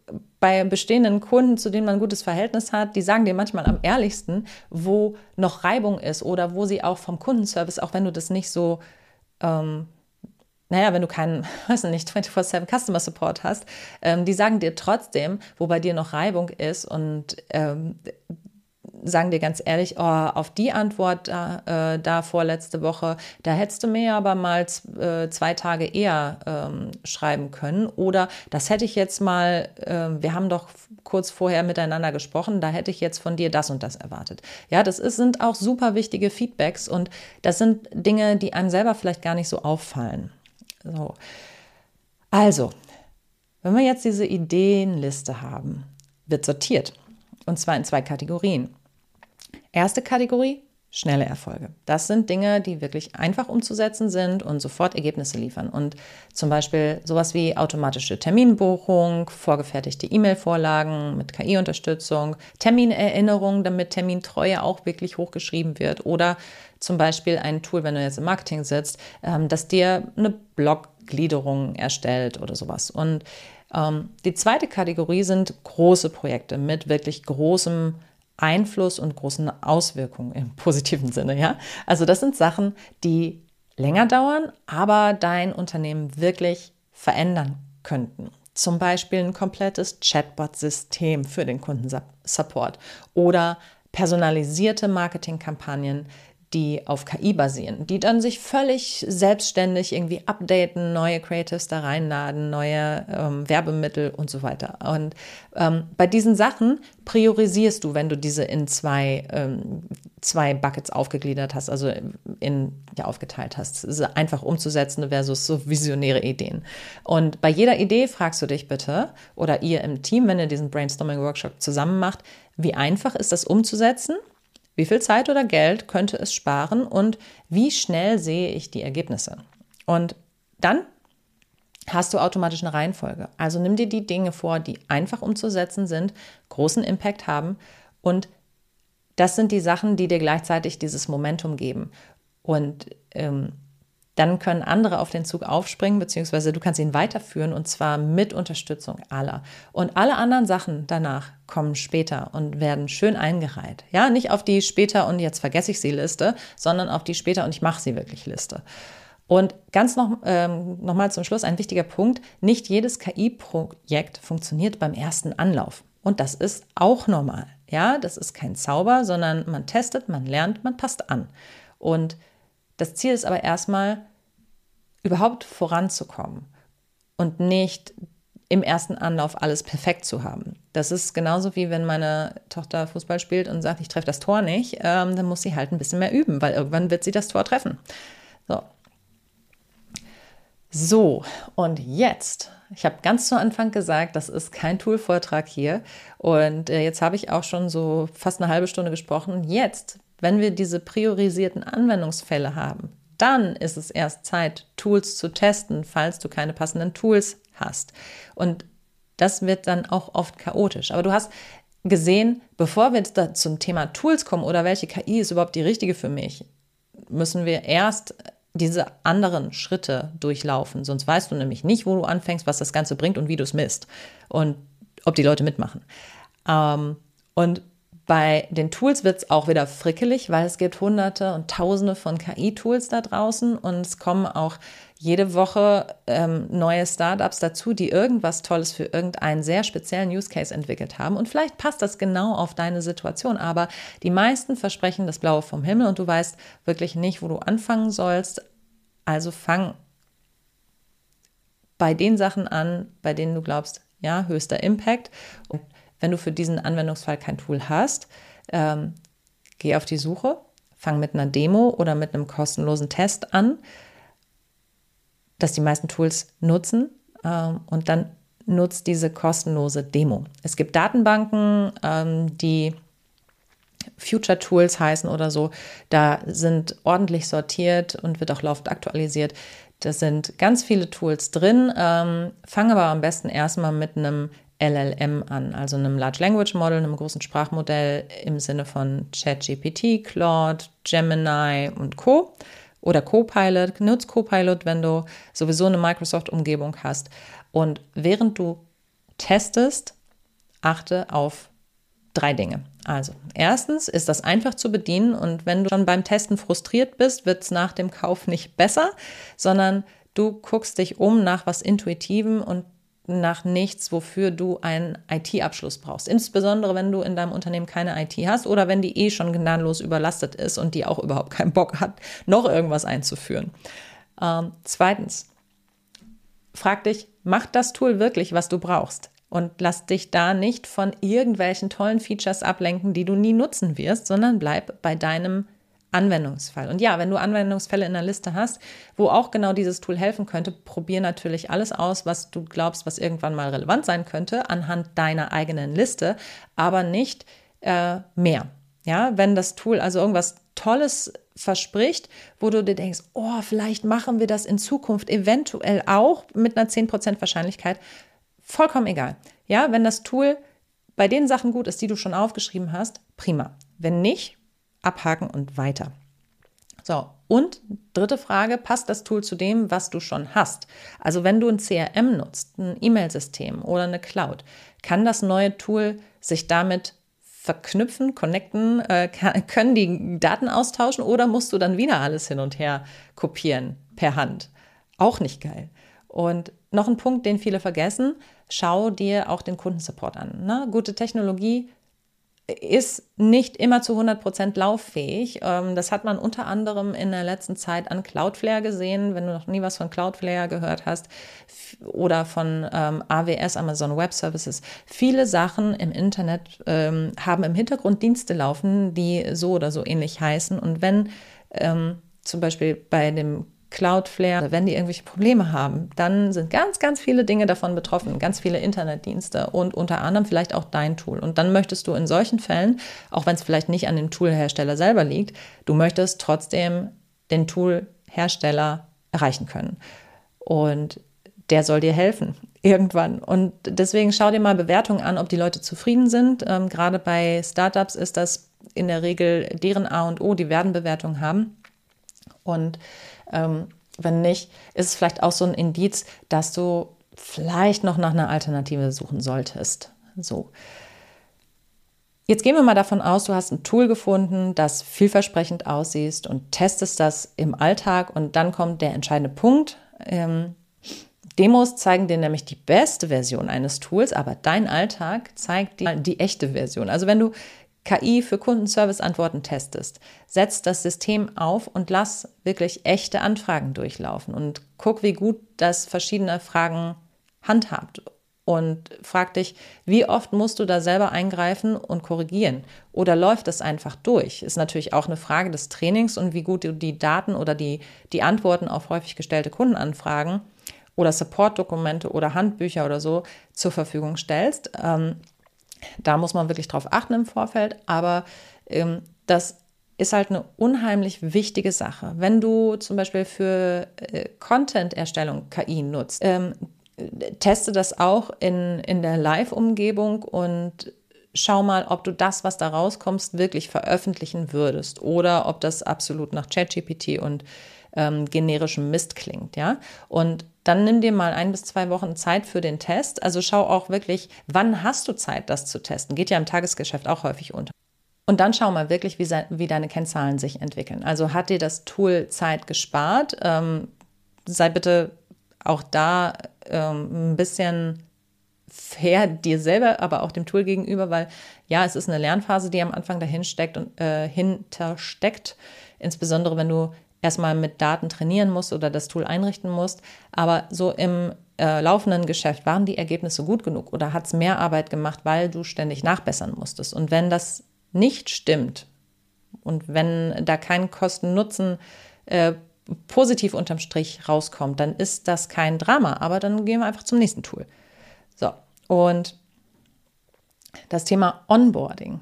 bei bestehenden Kunden, zu denen man ein gutes Verhältnis hat, die sagen dir manchmal am ehrlichsten, wo noch Reibung ist oder wo sie auch vom Kundenservice, auch wenn du das nicht so, ähm, naja, wenn du keinen, weiß nicht, vierundzwanzig sieben Customer Support hast, ähm, die sagen dir trotzdem, wo bei dir noch Reibung ist und ähm, sagen dir ganz ehrlich, oh, auf die Antwort da, äh, da vorletzte Woche, da hättest du mir aber mal äh, zwei Tage eher ähm, schreiben können. Oder das hätte ich jetzt mal, äh, wir haben doch kurz vorher miteinander gesprochen, da hätte ich jetzt von dir das und das erwartet. Ja, das ist, sind auch super wichtige Feedbacks und das sind Dinge, die einem selber vielleicht gar nicht so auffallen. So. Also, wenn wir jetzt diese Ideenliste haben, wird sortiert. Und zwar in zwei Kategorien. Erste Kategorie, schnelle Erfolge. Das sind Dinge, die wirklich einfach umzusetzen sind und sofort Ergebnisse liefern. Und zum Beispiel sowas wie automatische Terminbuchung, vorgefertigte E-Mail-Vorlagen mit K I-Unterstützung, Terminerinnerungen, damit Termintreue auch wirklich hochgeschrieben wird. Oder zum Beispiel ein Tool, wenn du jetzt im Marketing sitzt, das dir eine Bloggliederung erstellt oder sowas. Und ähm, die zweite Kategorie sind große Projekte mit wirklich großem Einfluss und großen Auswirkungen im positiven Sinne, ja. Also das sind Sachen, die länger dauern, aber dein Unternehmen wirklich verändern könnten. Zum Beispiel ein komplettes Chatbot-System für den Kundensupport oder personalisierte Marketingkampagnen, die auf K I basieren, die dann sich völlig selbstständig irgendwie updaten, neue Creatives da reinladen, neue ähm, Werbemittel und so weiter. Und ähm, bei diesen Sachen priorisierst du, wenn du diese in zwei, ähm, zwei Buckets aufgegliedert hast, also in, ja, aufgeteilt hast, einfach umzusetzen versus so visionäre Ideen. Und bei jeder Idee fragst du dich bitte, oder ihr im Team, wenn ihr diesen Brainstorming-Workshop zusammen macht, wie einfach ist das umzusetzen? Wie viel Zeit oder Geld könnte es sparen und wie schnell sehe ich die Ergebnisse? Und dann hast du automatisch eine Reihenfolge. Also nimm dir die Dinge vor, die einfach umzusetzen sind, großen Impact haben und das sind die Sachen, die dir gleichzeitig dieses Momentum geben. Und ähm, dann können andere auf den Zug aufspringen, beziehungsweise du kannst ihn weiterführen und zwar mit Unterstützung aller. Und alle anderen Sachen danach kommen später und werden schön eingereiht. Ja, nicht auf die später und jetzt vergesse ich sie Liste, sondern auf die später und ich mache sie wirklich Liste. Und ganz noch, ähm, noch mal zum Schluss ein wichtiger Punkt: Nicht jedes K I-Projekt funktioniert beim ersten Anlauf. Und das ist auch normal. Ja, das ist kein Zauber, sondern man testet, man lernt, man passt an. Und das Ziel ist aber erstmal, überhaupt voranzukommen und nicht im ersten Anlauf alles perfekt zu haben. Das ist genauso wie wenn meine Tochter Fußball spielt und sagt, ich treffe das Tor nicht, ähm, dann muss sie halt ein bisschen mehr üben, weil irgendwann wird sie das Tor treffen. So. So, und jetzt, ich habe ganz zu Anfang gesagt, das ist kein Tool-Vortrag hier und äh, jetzt habe ich auch schon so fast eine halbe Stunde gesprochen. Jetzt, wenn wir diese priorisierten Anwendungsfälle haben, dann ist es erst Zeit, Tools zu testen, falls du keine passenden Tools hast. Und das wird dann auch oft chaotisch. Aber du hast gesehen, bevor wir jetzt da zum Thema Tools kommen oder welche K I ist überhaupt die richtige für mich, müssen wir erst diese anderen Schritte durchlaufen. Sonst weißt du nämlich nicht, wo du anfängst, was das Ganze bringt und wie du es misst und ob die Leute mitmachen. Ähm, und bei den Tools wird es auch wieder frickelig, weil es gibt hunderte und tausende von K I-Tools da draußen und es kommen auch jede Woche ähm, neue Startups dazu, die irgendwas Tolles für irgendeinen sehr speziellen Use Case entwickelt haben. Und vielleicht passt das genau auf deine Situation, aber die meisten versprechen das Blaue vom Himmel und du weißt wirklich nicht, wo du anfangen sollst. Also fang bei den Sachen an, bei denen du glaubst, ja, höchster Impact. Und wenn du für diesen Anwendungsfall kein Tool hast, ähm, geh auf die Suche, fang mit einer Demo oder mit einem kostenlosen Test an, das die meisten Tools nutzen, ähm, und dann nutzt diese kostenlose Demo. Es gibt Datenbanken, ähm, die Future Tools heißen oder so, da sind ordentlich sortiert und wird auch laufend aktualisiert. Da sind ganz viele Tools drin, ähm, fang aber am besten erstmal mit einem L L M an, also einem Large Language Model, einem großen Sprachmodell im Sinne von ChatGPT, Claude, Gemini und Co. Oder Copilot. Nutz Copilot, wenn du sowieso eine Microsoft-Umgebung hast. Und während du testest, achte auf drei Dinge. Also erstens ist das einfach zu bedienen und wenn du schon beim Testen frustriert bist, wird es nach dem Kauf nicht besser, sondern du guckst dich um nach was Intuitivem und nach nichts, wofür du einen I T-Abschluss brauchst. Insbesondere, wenn du in deinem Unternehmen keine I T hast oder wenn die eh schon gnadenlos überlastet ist und die auch überhaupt keinen Bock hat, noch irgendwas einzuführen. Ähm, zweitens, frag dich, macht das Tool wirklich, was du brauchst? Und lass dich da nicht von irgendwelchen tollen Features ablenken, die du nie nutzen wirst, sondern bleib bei deinem Anwendungsfall. Und ja, wenn du Anwendungsfälle in der Liste hast, wo auch genau dieses Tool helfen könnte, probier natürlich alles aus, was du glaubst, was irgendwann mal relevant sein könnte, anhand deiner eigenen Liste, aber nicht äh, mehr. Ja, wenn das Tool also irgendwas Tolles verspricht, wo du dir denkst, oh, vielleicht machen wir das in Zukunft eventuell auch mit einer zehn Prozent Wahrscheinlichkeit, vollkommen egal. Ja, wenn das Tool bei den Sachen gut ist, die du schon aufgeschrieben hast, prima. Wenn nicht, abhaken und weiter. So, und dritte Frage, passt das Tool zu dem, was du schon hast? Also wenn du ein C R M nutzt, ein E-Mail-System oder eine Cloud, kann das neue Tool sich damit verknüpfen, connecten, äh, kann, können die Daten austauschen oder musst du dann wieder alles hin und her kopieren per Hand? Auch nicht geil. Und noch ein Punkt, den viele vergessen, schau dir auch den Kundensupport an. Ne? Gute Technologie ist nicht immer zu hundert Prozent lauffähig. Das hat man unter anderem in der letzten Zeit an Cloudflare gesehen, wenn du noch nie was von Cloudflare gehört hast oder von ähm, A W S, Amazon Web Services. Viele Sachen im Internet ähm, haben im Hintergrund Dienste laufen, die so oder so ähnlich heißen. Und wenn ähm, zum Beispiel bei dem Cloudflare, wenn die irgendwelche Probleme haben, dann sind ganz, ganz viele Dinge davon betroffen, ganz viele Internetdienste und unter anderem vielleicht auch dein Tool. Und dann möchtest du in solchen Fällen, auch wenn es vielleicht nicht an dem Toolhersteller selber liegt, du möchtest trotzdem den Toolhersteller erreichen können. Und der soll dir helfen, irgendwann. Und deswegen schau dir mal Bewertungen an, ob die Leute zufrieden sind. Ähm, gerade bei Startups ist das in der Regel deren A und O, die werden Bewertungen haben. Und ähm, wenn nicht, ist es vielleicht auch so ein Indiz, dass du vielleicht noch nach einer Alternative suchen solltest. So. Jetzt gehen wir mal davon aus, du hast ein Tool gefunden, das vielversprechend aussieht und testest das im Alltag und dann kommt der entscheidende Punkt. Ähm, Demos zeigen dir nämlich die beste Version eines Tools, aber dein Alltag zeigt dir die echte Version. Also wenn du K I für Kundenservice-Antworten testest, setz das System auf und lass wirklich echte Anfragen durchlaufen und guck, wie gut das verschiedene Fragen handhabt. Und frag dich, wie oft musst du da selber eingreifen und korrigieren? Oder läuft es einfach durch? Ist natürlich auch eine Frage des Trainings und wie gut du die Daten oder die, die Antworten auf häufig gestellte Kundenanfragen oder Support-Dokumente oder Handbücher oder so zur Verfügung stellst. Ähm, da muss man wirklich drauf achten im Vorfeld, aber ähm, das ist halt eine unheimlich wichtige Sache. Wenn du zum Beispiel für äh, Content-Erstellung K I nutzt, ähm, teste das auch in, in der Live-Umgebung und schau mal, ob du das, was da rauskommst, wirklich veröffentlichen würdest oder ob das absolut nach ChatGPT und ähm, generischem Mist klingt, ja. Und dann nimm dir mal ein bis zwei Wochen Zeit für den Test. Also schau auch wirklich, wann hast du Zeit, das zu testen? Geht ja im Tagesgeschäft auch häufig unter. Und dann schau mal wirklich, wie, wie deine Kennzahlen sich entwickeln. Also hat dir das Tool Zeit gespart? Ähm, sei bitte auch da ähm, ein bisschen fair dir selber, aber auch dem Tool gegenüber, weil ja, es ist eine Lernphase, die am Anfang dahin steckt und äh, hintersteckt, insbesondere wenn du erstmal mit Daten trainieren musst oder das Tool einrichten musst, aber so im äh, laufenden Geschäft waren die Ergebnisse gut genug oder hat es mehr Arbeit gemacht, weil du ständig nachbessern musstest. Und wenn das nicht stimmt und wenn da kein Kosten-Nutzen äh, positiv unterm Strich rauskommt, dann ist das kein Drama, aber dann gehen wir einfach zum nächsten Tool. So, und das Thema Onboarding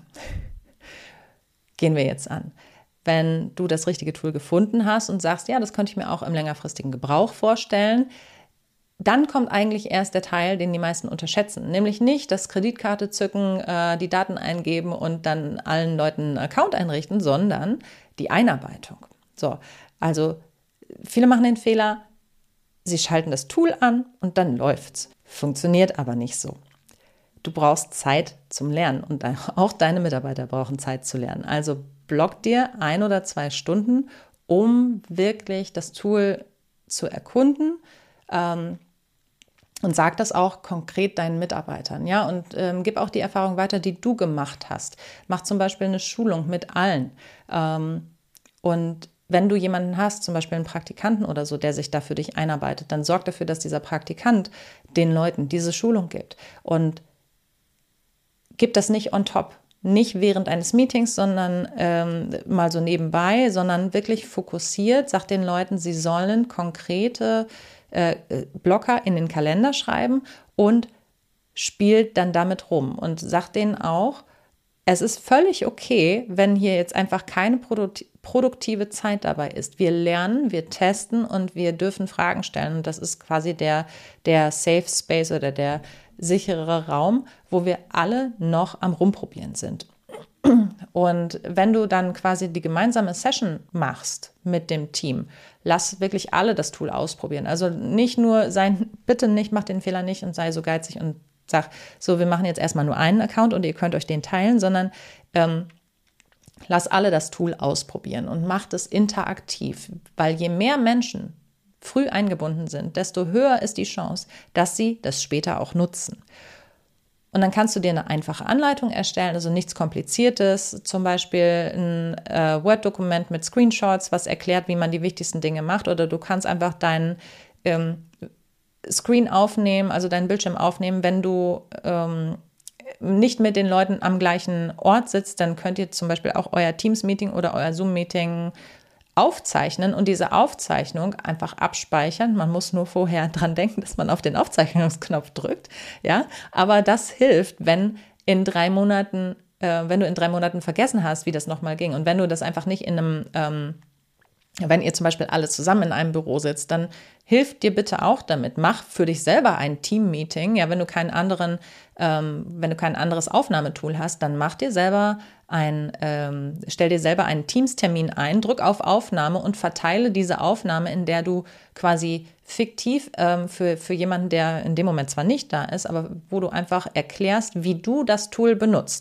gehen wir jetzt an. Wenn du das richtige Tool gefunden hast und sagst, ja, das könnte ich mir auch im längerfristigen Gebrauch vorstellen, dann kommt eigentlich erst der Teil, den die meisten unterschätzen. Nämlich nicht das Kreditkarte zücken, äh, die Daten eingeben und dann allen Leuten einen Account einrichten, sondern die Einarbeitung. So, also viele machen den Fehler, sie schalten das Tool an und dann läuft's. Funktioniert aber nicht so. Du brauchst Zeit zum Lernen und auch deine Mitarbeiter brauchen Zeit zu lernen. Also block dir ein oder zwei Stunden, um wirklich das Tool zu erkunden, ähm, und sag das auch konkret deinen Mitarbeitern, ja, und ähm, gib auch die Erfahrung weiter, die du gemacht hast. Mach zum Beispiel eine Schulung mit allen. Ähm, und wenn du jemanden hast, zum Beispiel einen Praktikanten oder so, der sich da für dich einarbeitet, dann sorg dafür, dass dieser Praktikant den Leuten diese Schulung gibt. Und gib das nicht on top. Nicht während eines Meetings, sondern ähm, mal so nebenbei, sondern wirklich fokussiert. Sag den Leuten, sie sollen konkrete äh, Blocker in den Kalender schreiben und spielt dann damit rum. Und sag denen auch, es ist völlig okay, wenn hier jetzt einfach keine produktive Zeit dabei ist. Wir lernen, wir testen und wir dürfen Fragen stellen. Und das ist quasi der, der Safe Space oder der sichere Raum, wo wir alle noch am Rumprobieren sind. Und wenn du dann quasi die gemeinsame Session machst mit dem Team, lass wirklich alle das Tool ausprobieren. Also nicht nur sein, bitte nicht, mach den Fehler nicht und sei so geizig und sag, so, wir machen jetzt erstmal nur einen Account und ihr könnt euch den teilen, sondern ähm, lass alle das Tool ausprobieren und macht es interaktiv, weil je mehr Menschen früh eingebunden sind, desto höher ist die Chance, dass sie das später auch nutzen. Und dann kannst du dir eine einfache Anleitung erstellen, also nichts Kompliziertes, zum Beispiel ein äh, Word-Dokument mit Screenshots, was erklärt, wie man die wichtigsten Dinge macht, oder du kannst einfach deinen ähm, Screen aufnehmen, also deinen Bildschirm aufnehmen, wenn du ähm, nicht mit den Leuten am gleichen Ort sitzt, dann könnt ihr zum Beispiel auch euer Teams-Meeting oder euer Zoom-Meeting aufzeichnen und diese Aufzeichnung einfach abspeichern. Man muss nur vorher dran denken, dass man auf den Aufzeichnungsknopf drückt, ja. Aber das hilft, wenn in drei Monaten, äh, wenn du in drei Monaten vergessen hast, wie das nochmal ging, und wenn du das einfach nicht in einem ähm, wenn ihr zum Beispiel alle zusammen in einem Büro sitzt, dann hilft dir bitte auch damit. Mach für dich selber ein Team-Meeting. Ja, wenn du keinen anderen, ähm, wenn du kein anderes Aufnahmetool hast, dann mach dir selber ein, ähm, stell dir selber einen Teams-Termin ein, drück auf Aufnahme und verteile diese Aufnahme, in der du quasi fiktiv ähm, für, für jemanden, der in dem Moment zwar nicht da ist, aber wo du einfach erklärst, wie du das Tool benutzt.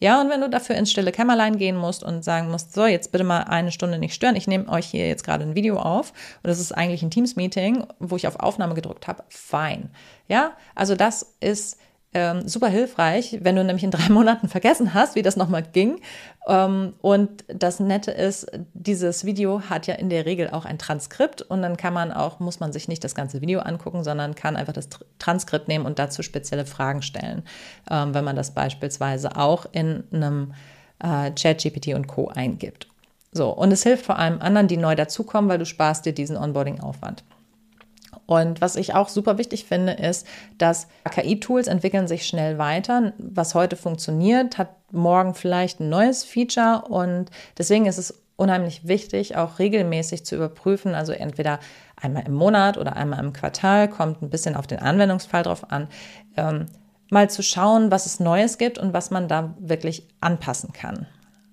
Ja, und wenn du dafür ins stille Kämmerlein gehen musst und sagen musst, so, jetzt bitte mal eine Stunde nicht stören, ich nehme euch hier jetzt gerade ein Video auf und das ist eigentlich ein Teams-Meeting, wo ich auf Aufnahme gedrückt habe, fein. Ja, also das ist ähm, super hilfreich, wenn du nämlich in drei Monaten vergessen hast, wie das nochmal ging. Ähm, und das Nette ist, dieses Video hat ja in der Regel auch ein Transkript und dann kann man auch, muss man sich nicht das ganze Video angucken, sondern kann einfach das Transkript nehmen und dazu spezielle Fragen stellen, ähm, wenn man das beispielsweise auch in einem äh, ChatGPT und Co. eingibt. So, und es hilft vor allem anderen, die neu dazukommen, weil du sparst dir diesen Onboarding-Aufwand. Und was ich auch super wichtig finde, ist, dass K I-Tools entwickeln sich schnell weiter. Was heute funktioniert, hat morgen vielleicht ein neues Feature. Und deswegen ist es unheimlich wichtig, auch regelmäßig zu überprüfen. Also entweder einmal im Monat oder einmal im Quartal, kommt ein bisschen auf den Anwendungsfall drauf an, ähm, mal zu schauen, was es Neues gibt und was man da wirklich anpassen kann.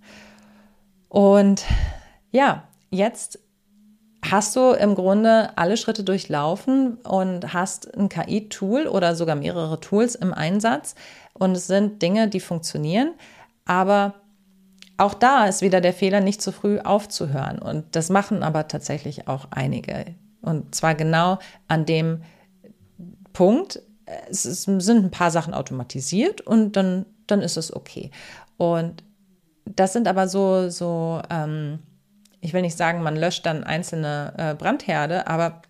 Und ja, jetzt hast du im Grunde alle Schritte durchlaufen und hast ein K I-Tool oder sogar mehrere Tools im Einsatz. Und es sind Dinge, die funktionieren. Aber auch da ist wieder der Fehler, nicht zu früh aufzuhören. Und das machen aber tatsächlich auch einige. Und zwar genau an dem Punkt, es sind ein paar Sachen automatisiert und dann, dann ist es okay. Und das sind aber so, so ähm, ich will nicht sagen, man löscht dann einzelne äh, Brandherde, aber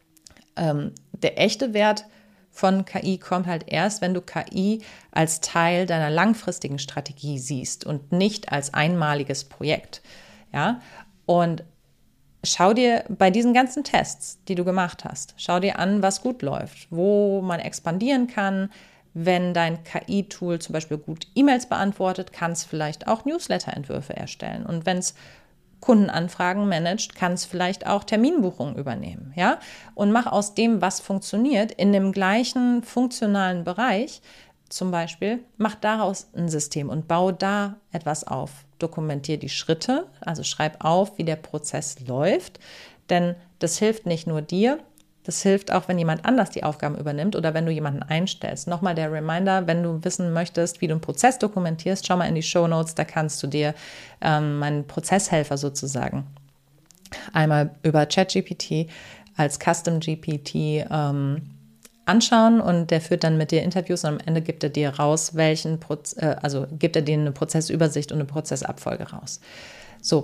ähm, der echte Wert von K I kommt halt erst, wenn du K I als Teil deiner langfristigen Strategie siehst und nicht als einmaliges Projekt. Ja? Und schau dir bei diesen ganzen Tests, die du gemacht hast, schau dir an, was gut läuft, wo man expandieren kann. Wenn dein K I-Tool zum Beispiel gut E-Mails beantwortet, kann es vielleicht auch Newsletter-Entwürfe erstellen. Und wenn es Kundenanfragen managt, kann es vielleicht auch Terminbuchungen übernehmen, ja? Und mach aus dem, was funktioniert, in dem gleichen funktionalen Bereich, zum Beispiel, mach daraus ein System und bau da etwas auf. Dokumentier die Schritte, also schreib auf, wie der Prozess läuft, denn das hilft nicht nur dir, das hilft auch, wenn jemand anders die Aufgaben übernimmt oder wenn du jemanden einstellst. Nochmal der Reminder, wenn du wissen möchtest, wie du einen Prozess dokumentierst, schau mal in die Shownotes, da kannst du dir ähm, meinen Prozesshelfer sozusagen einmal über ChatGPT als Custom G P T ähm, anschauen und der führt dann mit dir Interviews und am Ende gibt er dir raus, welchen Proz- äh, also gibt er dir eine Prozessübersicht und eine Prozessabfolge raus. So,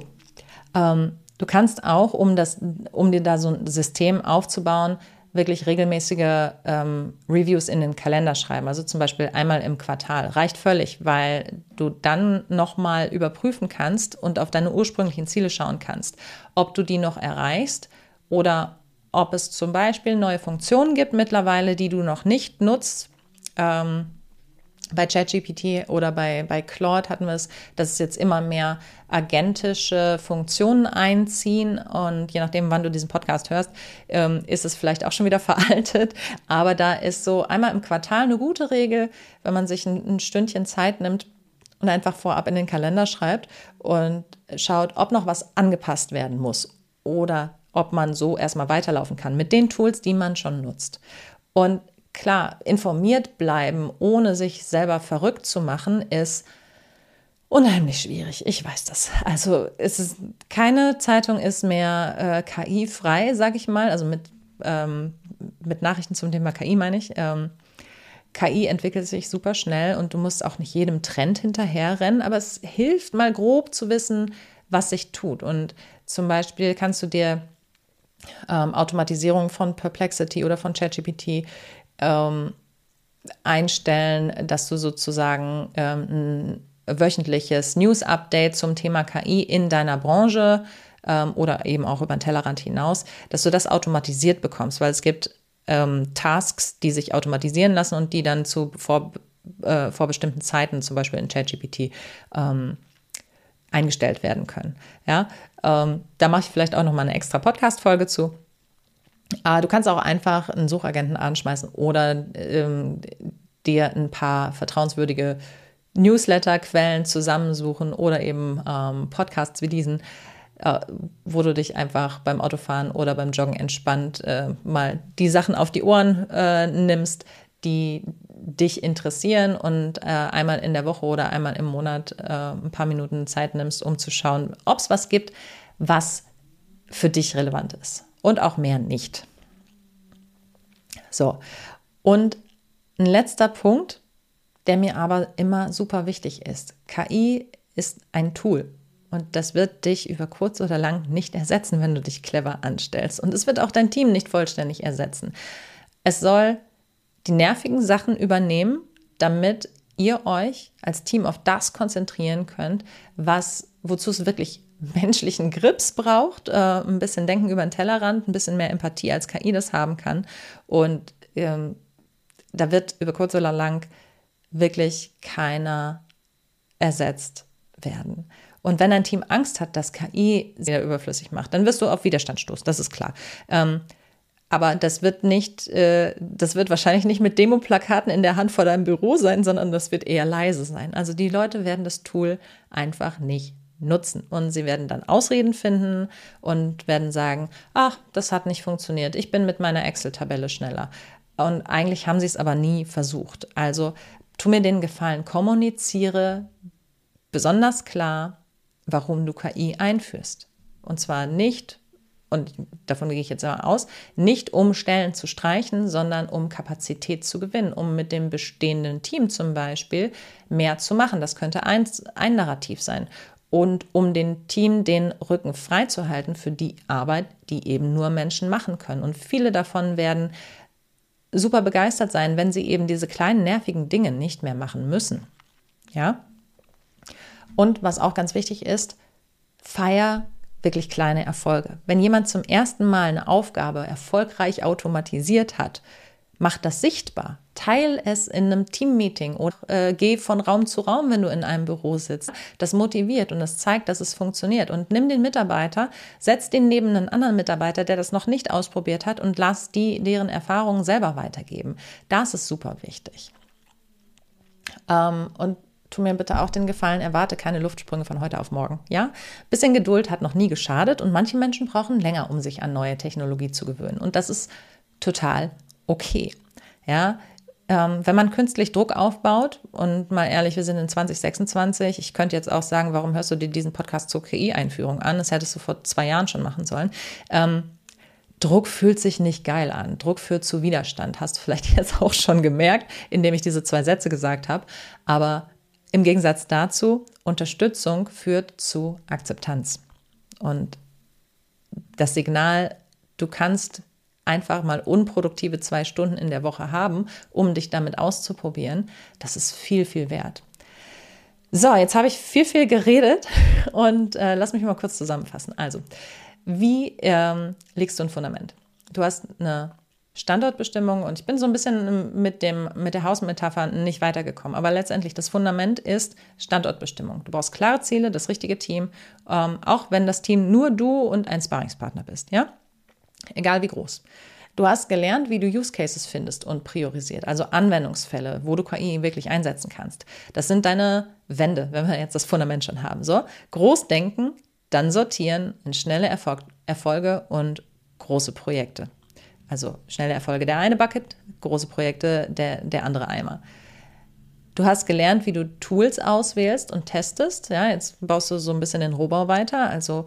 ähm, du kannst auch, um, das, um dir da so ein System aufzubauen, wirklich regelmäßige ähm, Reviews in den Kalender schreiben. Also zum Beispiel einmal im Quartal. Reicht völlig, weil du dann nochmal überprüfen kannst und auf deine ursprünglichen Ziele schauen kannst, ob du die noch erreichst oder ob es zum Beispiel neue Funktionen gibt mittlerweile, die du noch nicht nutzt. Ähm, Bei ChatGPT oder bei, bei Claude hatten wir es, dass es jetzt immer mehr agentische Funktionen einziehen und je nachdem, wann du diesen Podcast hörst, ähm, ist es vielleicht auch schon wieder veraltet. Aber da ist so einmal im Quartal eine gute Regel, wenn man sich ein, ein Stündchen Zeit nimmt und einfach vorab in den Kalender schreibt und schaut, ob noch was angepasst werden muss oder ob man so erstmal weiterlaufen kann mit den Tools, die man schon nutzt. Und klar, informiert bleiben, ohne sich selber verrückt zu machen, ist unheimlich schwierig. Ich weiß das. Also es ist, keine Zeitung ist mehr äh, K I-frei, sage ich mal. Also mit, ähm, mit Nachrichten zum Thema K I meine ich. Ähm, K I entwickelt sich super schnell und du musst auch nicht jedem Trend hinterherrennen, aber es hilft mal grob zu wissen, was sich tut. Und zum Beispiel kannst du dir ähm, Automatisierung von Perplexity oder von ChatGPT ähm, einstellen, dass du sozusagen ähm, ein wöchentliches News-Update zum Thema K I in deiner Branche ähm, oder eben auch über den Tellerrand hinaus, dass du das automatisiert bekommst, weil es gibt ähm, Tasks, die sich automatisieren lassen und die dann zu vor, äh, vor bestimmten Zeiten, zum Beispiel in ChatGPT, ähm, eingestellt werden können. Ja, ähm, da mache ich vielleicht auch noch mal eine extra Podcast-Folge zu. Aber du kannst auch einfach einen Suchagenten anschmeißen oder ähm, dir ein paar vertrauenswürdige Newsletter-Quellen zusammensuchen oder eben ähm, Podcasts wie diesen, äh, wo du dich einfach beim Autofahren oder beim Joggen entspannt äh, mal die Sachen auf die Ohren äh, nimmst, die dich interessieren und äh, einmal in der Woche oder einmal im Monat äh, ein paar Minuten Zeit nimmst, um zu schauen, ob es was gibt, was für dich relevant ist und auch mehr nicht. So, und ein letzter Punkt, der mir aber immer super wichtig ist. K I ist ein Tool und das wird dich über kurz oder lang nicht ersetzen, wenn du dich clever anstellst. Und es wird auch dein Team nicht vollständig ersetzen. Es soll die nervigen Sachen übernehmen, damit ihr euch als Team auf das konzentrieren könnt, was, wozu es wirklich menschlichen Grips braucht, äh, ein bisschen Denken über den Tellerrand, ein bisschen mehr Empathie, als K I das haben kann. Und ähm, da wird über kurz oder lang wirklich keiner ersetzt werden. Und wenn ein Team Angst hat, dass K I sehr überflüssig macht, dann wirst du auf Widerstand stoßen, das ist klar. Ähm, aber das wird nicht, äh, das wird wahrscheinlich nicht mit Demoplakaten in der Hand vor deinem Büro sein, sondern das wird eher leise sein. Also die Leute werden das Tool einfach nicht nutzen und sie werden dann Ausreden finden und werden sagen, ach, das hat nicht funktioniert, ich bin mit meiner Excel-Tabelle schneller. Und eigentlich haben sie es aber nie versucht. Also tu mir den Gefallen, kommuniziere besonders klar, warum du K I einführst. Und zwar nicht, und davon gehe ich jetzt mal aus, nicht um Stellen zu streichen, sondern um Kapazität zu gewinnen, um mit dem bestehenden Team zum Beispiel mehr zu machen. Das könnte ein, ein Narrativ sein. Und um dem Team den Rücken frei zu halten für die Arbeit, die eben nur Menschen machen können. Und viele davon werden super begeistert sein, wenn sie eben diese kleinen nervigen Dinge nicht mehr machen müssen. Ja? Und was auch ganz wichtig ist, feier wirklich kleine Erfolge. Wenn jemand zum ersten Mal eine Aufgabe erfolgreich automatisiert hat, mach das sichtbar. Teil es in einem Teammeeting oder äh, geh von Raum zu Raum, wenn du in einem Büro sitzt. Das motiviert und das zeigt, dass es funktioniert. Und nimm den Mitarbeiter, setz den neben einen anderen Mitarbeiter, der das noch nicht ausprobiert hat und lass die deren Erfahrungen selber weitergeben. Das ist super wichtig. Ähm, und tu mir bitte auch den Gefallen, erwarte keine Luftsprünge von heute auf morgen. Ja? Bisschen Geduld hat noch nie geschadet und manche Menschen brauchen länger, um sich an neue Technologie zu gewöhnen. Und das ist total okay. Ja? Ähm, wenn man künstlich Druck aufbaut, und mal ehrlich, wir sind in zwanzig sechsundzwanzig, ich könnte jetzt auch sagen, warum hörst du dir diesen Podcast zur K I-Einführung an? Das hättest du vor zwei Jahren schon machen sollen. Ähm, Druck fühlt sich nicht geil an. Druck führt zu Widerstand. Hast du vielleicht jetzt auch schon gemerkt, indem ich diese zwei Sätze gesagt habe. Aber im Gegensatz dazu, Unterstützung führt zu Akzeptanz. Und das Signal, du kannst einfach mal unproduktive zwei Stunden in der Woche haben, um dich damit auszuprobieren, das ist viel, viel wert. So, jetzt habe ich viel, viel geredet und äh, lass mich mal kurz zusammenfassen. Also, wie ähm, legst du ein Fundament? Du hast eine Standortbestimmung und ich bin so ein bisschen mit, dem, mit der Hausmetapher nicht weitergekommen, aber letztendlich das Fundament ist Standortbestimmung. Du brauchst klare Ziele, das richtige Team, ähm, auch wenn das Team nur du und ein Sparringspartner bist, ja? Egal wie groß. Du hast gelernt, wie du Use Cases findest und priorisiert, also Anwendungsfälle, wo du K I wirklich einsetzen kannst. Das sind deine Wände, wenn wir jetzt das Fundament schon haben. So, groß denken, dann sortieren in schnelle Erfolg, Erfolge und große Projekte. Also schnelle Erfolge der eine Bucket, große Projekte der, der andere Eimer. Du hast gelernt, wie du Tools auswählst und testest. Ja, jetzt baust du so ein bisschen den Rohbau weiter. Also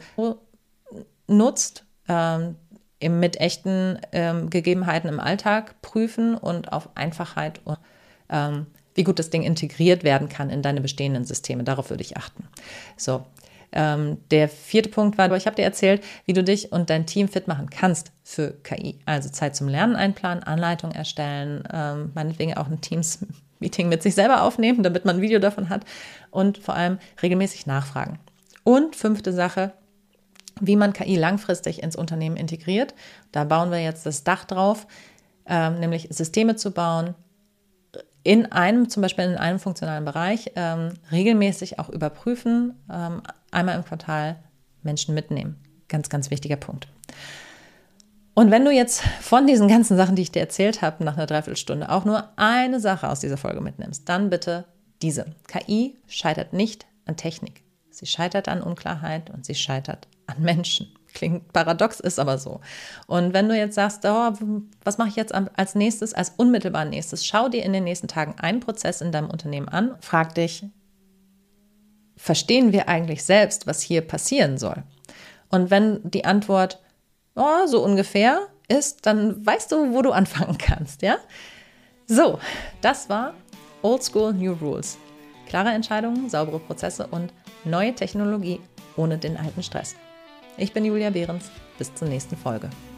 nutzt, ähm, mit echten ähm, Gegebenheiten im Alltag prüfen und auf Einfachheit und ähm, wie gut das Ding integriert werden kann in deine bestehenden Systeme. Darauf würde ich achten. So. Ähm, der vierte Punkt war, ich habe dir erzählt, wie du dich und dein Team fit machen kannst für K I. Also Zeit zum Lernen einplanen, Anleitung erstellen, ähm, meinetwegen auch ein Teams-Meeting mit sich selber aufnehmen, damit man ein Video davon hat und vor allem regelmäßig nachfragen. Und fünfte Sache, wie man K I langfristig ins Unternehmen integriert. Da bauen wir jetzt das Dach drauf, ähm, nämlich Systeme zu bauen, in einem, zum Beispiel in einem funktionalen Bereich, ähm, regelmäßig auch überprüfen, ähm, einmal im Quartal Menschen mitnehmen. Ganz, ganz wichtiger Punkt. Und wenn du jetzt von diesen ganzen Sachen, die ich dir erzählt habe, nach einer Dreiviertelstunde auch nur eine Sache aus dieser Folge mitnimmst, dann bitte diese. K I scheitert nicht an Technik. Sie scheitert an Unklarheit und sie scheitert an Menschen. Klingt paradox, ist aber so. Und wenn du jetzt sagst, oh, was mache ich jetzt als nächstes, als unmittelbar nächstes, schau dir in den nächsten Tagen einen Prozess in deinem Unternehmen an, frag dich, verstehen wir eigentlich selbst, was hier passieren soll? Und wenn die Antwort, oh, so ungefähr ist, dann weißt du, wo du anfangen kannst, ja? So, das war Old School New Rules. Klare Entscheidungen, saubere Prozesse und neue Technologie ohne den alten Stress. Ich bin Julia Behrens. Bis zur nächsten Folge.